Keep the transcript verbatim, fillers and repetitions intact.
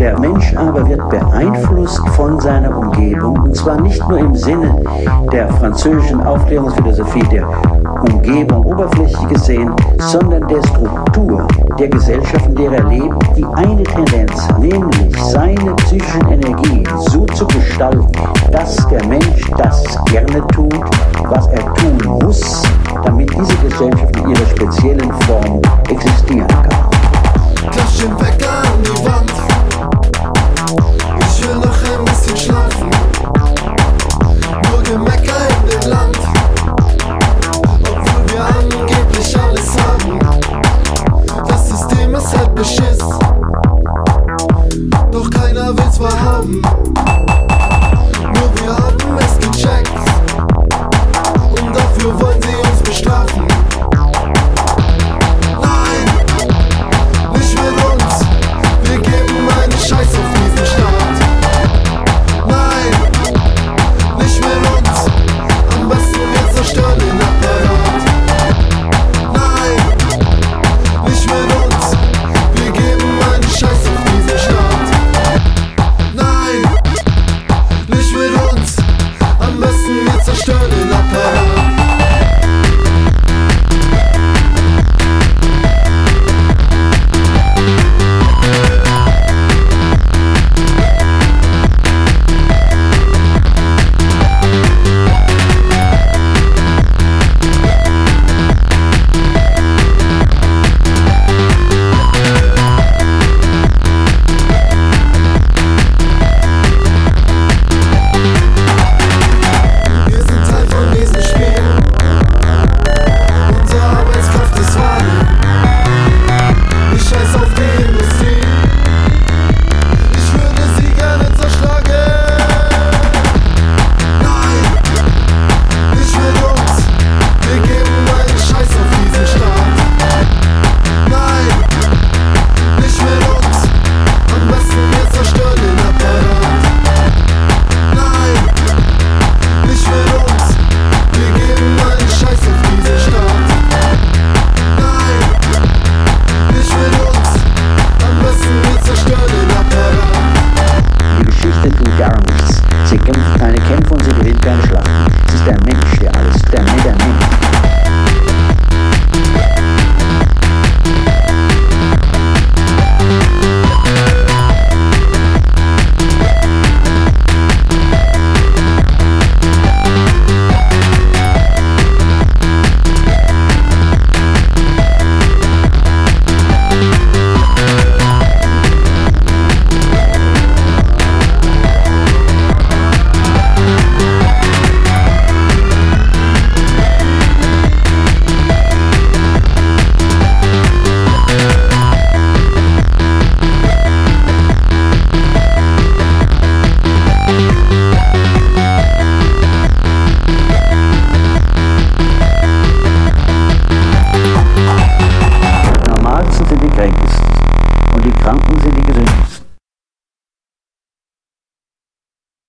Der Mensch aber wird beeinflusst von seiner Umgebung, und zwar nicht nur im Sinne der französischen Aufklärungsphilosophie der Umgebung oberflächlich gesehen, sondern der Struktur der Gesellschaft, in der er lebt, die eine Tendenz, nämlich seine psychischen Energien so zu gestalten, dass der Mensch das gerne tut, was er tun muss, damit diese Gesellschaft in ihrer speziellen Form existieren kann. Klatsch den Wecker an die Wand.